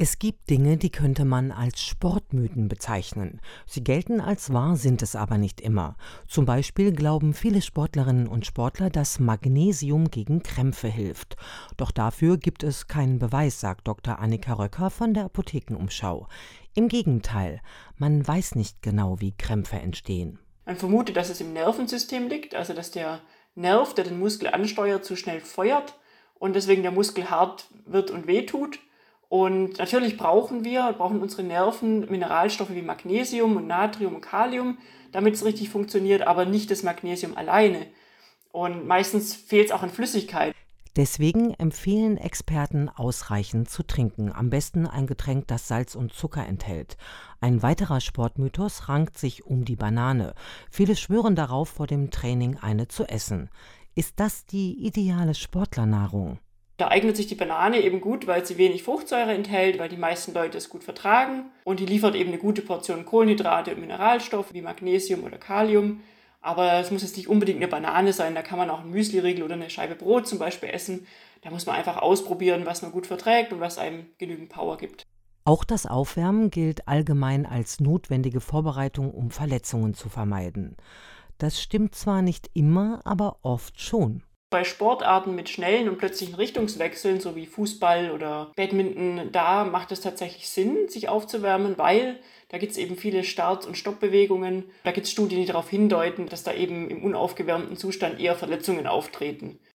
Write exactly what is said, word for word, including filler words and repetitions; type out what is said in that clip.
Es gibt Dinge, die könnte man als Sportmythen bezeichnen. Sie gelten als wahr, sind es aber nicht immer. Zum Beispiel glauben viele Sportlerinnen und Sportler, dass Magnesium gegen Krämpfe hilft. Doch dafür gibt es keinen Beweis, sagt Doktor Annika Röcker von der Apothekenumschau. Im Gegenteil, man weiß nicht genau, wie Krämpfe entstehen. Man vermutet, dass es im Nervensystem liegt, also dass der Nerv, der den Muskel ansteuert, zu schnell feuert und deswegen der Muskel hart wird und wehtut. Und natürlich brauchen wir, brauchen unsere Nerven Mineralstoffe wie Magnesium und Natrium und Kalium, damit es richtig funktioniert, aber nicht das Magnesium alleine. Und meistens fehlt es auch an Flüssigkeit. Deswegen empfehlen Experten, ausreichend zu trinken. Am besten ein Getränk, das Salz und Zucker enthält. Ein weiterer Sportmythos rankt sich um die Banane. Viele schwören darauf, vor dem Training eine zu essen. Ist das die ideale Sportlernahrung? Da eignet sich die Banane eben gut, weil sie wenig Fruchtsäure enthält, weil die meisten Leute es gut vertragen. Und die liefert eben eine gute Portion Kohlenhydrate und Mineralstoffe wie Magnesium oder Kalium. Aber es muss jetzt nicht unbedingt eine Banane sein, da kann man auch einen Müsliriegel oder eine Scheibe Brot zum Beispiel essen. Da muss man einfach ausprobieren, was man gut verträgt und was einem genügend Power gibt. Auch das Aufwärmen gilt allgemein als notwendige Vorbereitung, um Verletzungen zu vermeiden. Das stimmt zwar nicht immer, aber oft schon. Bei Sportarten mit schnellen und plötzlichen Richtungswechseln, so wie Fußball oder Badminton, da macht es tatsächlich Sinn, sich aufzuwärmen, weil da gibt es eben viele Start- und Stoppbewegungen. Da gibt es Studien, die darauf hindeuten, dass da eben im unaufgewärmten Zustand eher Verletzungen auftreten.